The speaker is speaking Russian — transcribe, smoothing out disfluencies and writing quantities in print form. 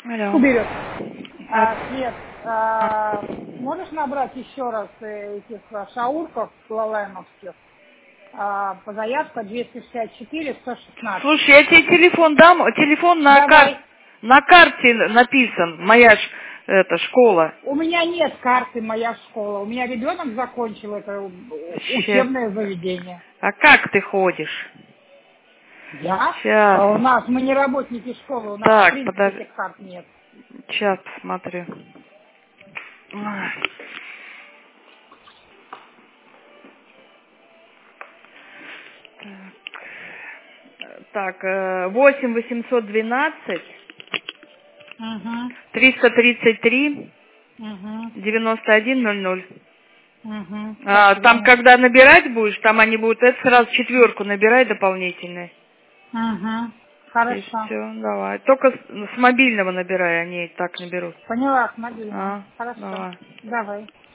Алло. Уберет. А, Свет, можешь набрать еще раз этих шаурков лалаймовских? По заявке 264-116. Слушай, я тебе телефон дам. Телефон Давай. на карте написан. Моя школа. У меня нет карты «Моя школа». У меня ребенок закончил это Щас. учебное заведение. А как ты ходишь? Я? Сейчас. Мы не работники школы, у нас в Так, принципе подожди. этих карт нет. Сейчас посмотрю. Ай. Так, 8 812 Угу. 333 Угу. 9100. Угу. Сейчас Там, звоню. когда набирать будешь, там они будут, это сразу 4 набирай дополнительные. Угу. И Хорошо. все, давай. Только с мобильного набирай, они так наберут. Поняла, с мобильного. Хорошо. Давай. Давай.